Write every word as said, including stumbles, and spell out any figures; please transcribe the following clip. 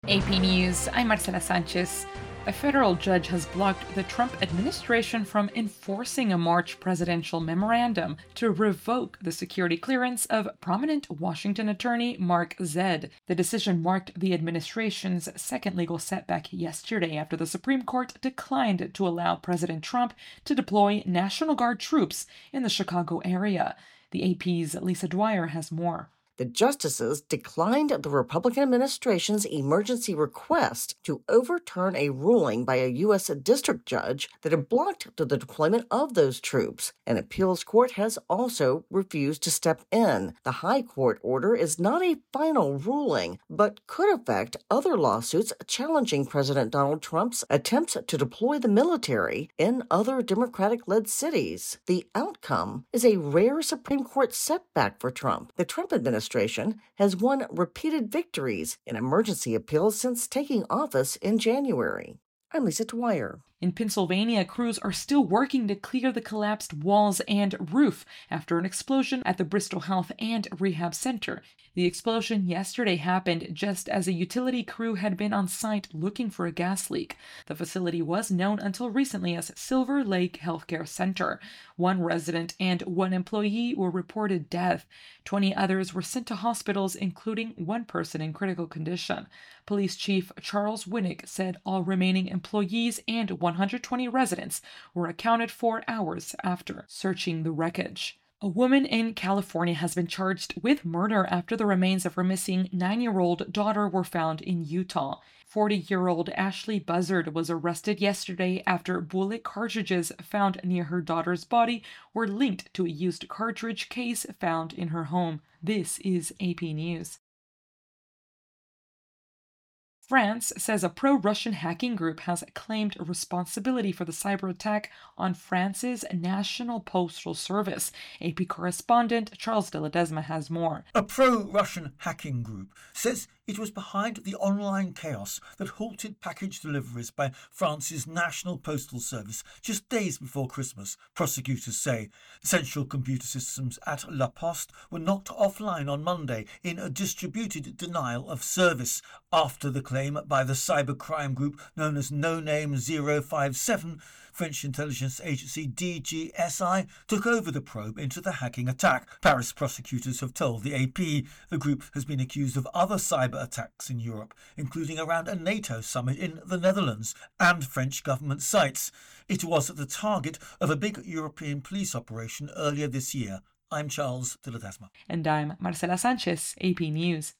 A P News, I'm Marcela Sanchez. A federal judge has blocked the Trump administration from enforcing a March presidential memorandum to revoke the security clearance of prominent Washington attorney Mark Zedd. The decision marked the administration's second legal setback yesterday after the Supreme Court declined to allow President Trump to deploy National Guard troops in the Chicago area. The A P's Lisa Dwyer has more. The justices declined the Republican administration's emergency request to overturn a ruling by a U S district judge that had blocked the deployment of those troops. An appeals court has also refused to step in. The high court order is not a final ruling, but could affect other lawsuits challenging President Donald Trump's attempts to deploy the military in other Democratic-led cities. The outcome is a rare Supreme Court setback for Trump. The Trump administration has won repeated victories in emergency appeals since taking office in January. I'm Lisa Dwyer. In Pennsylvania, crews are still working to clear the collapsed walls and roof after an explosion at the Bristol Health and Rehab Center. The explosion yesterday happened just as a utility crew had been on site looking for a gas leak. The facility was known until recently as Silver Lake Healthcare Center. One resident and one employee were reported dead. Twenty others were sent to hospitals, including one person in critical condition. Police Chief Charles Winnick said all remaining employees and one hundred twenty residents were accounted for hours after searching the wreckage. A woman in California has been charged with murder after the remains of her missing nine-year-old daughter were found in Utah. forty-year-old Ashley Buzzard was arrested yesterday after bullet cartridges found near her daughter's body were linked to a used cartridge case found in her home. This is A P News. France says a pro-Russian hacking group has claimed responsibility for the cyber attack on France's National Postal Service. A P correspondent Charles de Ledesma has more. A pro-Russian hacking group says it was behind the online chaos that halted package deliveries by France's National Postal Service just days before Christmas, prosecutors say. Central computer systems at La Poste were knocked offline on Monday in a distributed denial of service after the claim by the cybercrime group known as No Name zero five seven. French intelligence agency D G S I took over the probe into the hacking attack. Paris prosecutors have told the A P the group has been accused of other cyber attacks in Europe, including around a NATO summit in the Netherlands and French government sites. It was the target of a big European police operation earlier this year. I'm Charles de Ledesma. And I'm Marcela Sanchez, A P News.